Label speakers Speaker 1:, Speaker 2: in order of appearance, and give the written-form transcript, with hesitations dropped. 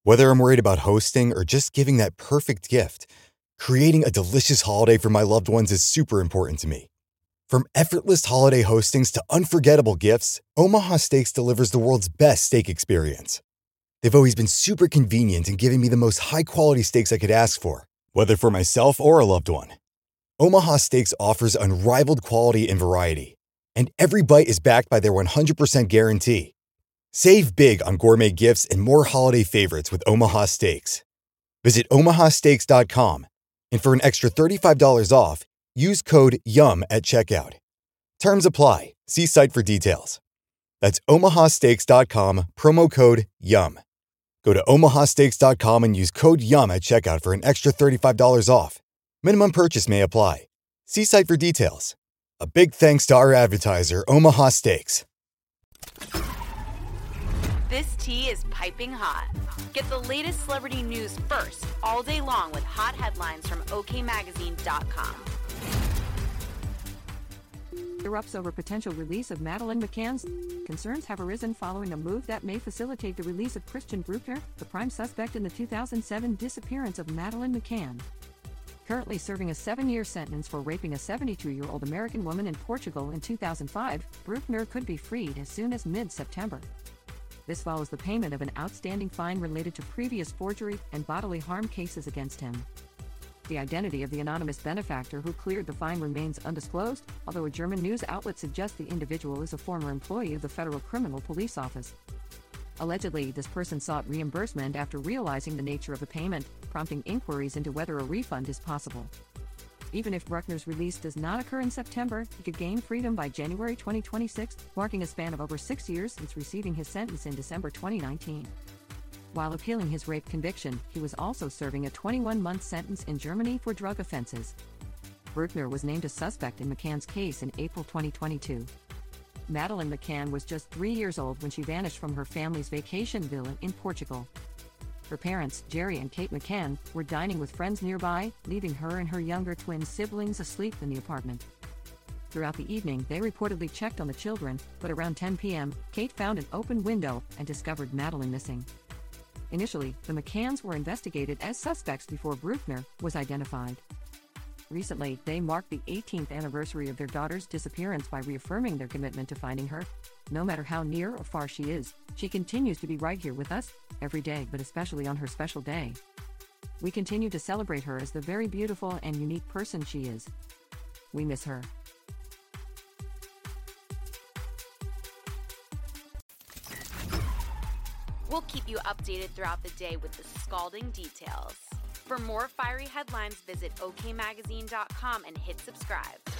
Speaker 1: Whether I'm worried about hosting or just giving that perfect gift, creating a delicious holiday for my loved ones is super important to me. From effortless holiday hostings to unforgettable gifts, Omaha Steaks delivers the world's best steak experience. They've always been super convenient in giving me the most high-quality steaks I could ask for, whether for myself or a loved one. Omaha Steaks offers unrivaled quality and variety, and every bite is backed by their 100% guarantee. Save big on gourmet gifts and more holiday favorites with Omaha Steaks. Visit omahasteaks.com, and for an extra $35 off, use code YUM at checkout. Terms apply. See site for details. That's omahasteaks.com, promo code YUM. Go to omahasteaks.com and use code YUM at checkout for an extra $35 off. Minimum purchase may apply. See site for details. A big thanks to our advertiser, Omaha Steaks.
Speaker 2: This tea is piping hot. Get the latest celebrity news first all day long with hot headlines from okmagazine.com.
Speaker 3: Erupts over potential release of Madeleine McCann's. Concerns have arisen following a move that may facilitate the release of Christian Bruckner, the prime suspect in the 2007 disappearance of Madeleine McCann. Currently serving a 7-year sentence for raping a 72-year-old American woman in Portugal in 2005, Bruckner could be freed as soon as mid-September. This follows the payment of an outstanding fine related to previous forgery and bodily harm cases against him. The identity of the anonymous benefactor who cleared the fine remains undisclosed, although a German news outlet suggests the individual is a former employee of the Federal Criminal Police Office. Allegedly, this person sought reimbursement after realizing the nature of the payment, prompting inquiries into whether a refund is possible. Even if Bruckner's release does not occur in September, he could gain freedom by January 2026, marking a span of over 6 years since receiving his sentence in December 2019. While appealing his rape conviction, he was also serving a 21-month sentence in Germany for drug offenses. Bruckner was named a suspect in McCann's case in April 2022. Madeleine McCann was just 3 years old when she vanished from her family's vacation villa in Portugal. Her parents, Jerry and Kate McCann, were dining with friends nearby, leaving her and her younger twin siblings asleep in the apartment. Throughout the evening, they reportedly checked on the children, but around 10 p.m., Kate found an open window and discovered Madeleine missing. Initially, the McCanns were investigated as suspects before Bruckner was identified. Recently, they marked the 18th anniversary of their daughter's disappearance by reaffirming their commitment to finding her. No matter how near or far she is, she continues to be right here with us, every day, but especially on her special day. We continue to celebrate her as the very beautiful and unique person she is. We miss her.
Speaker 2: We'll keep you updated throughout the day with the scalding details. For more fiery headlines, visit okmagazine.com and hit subscribe.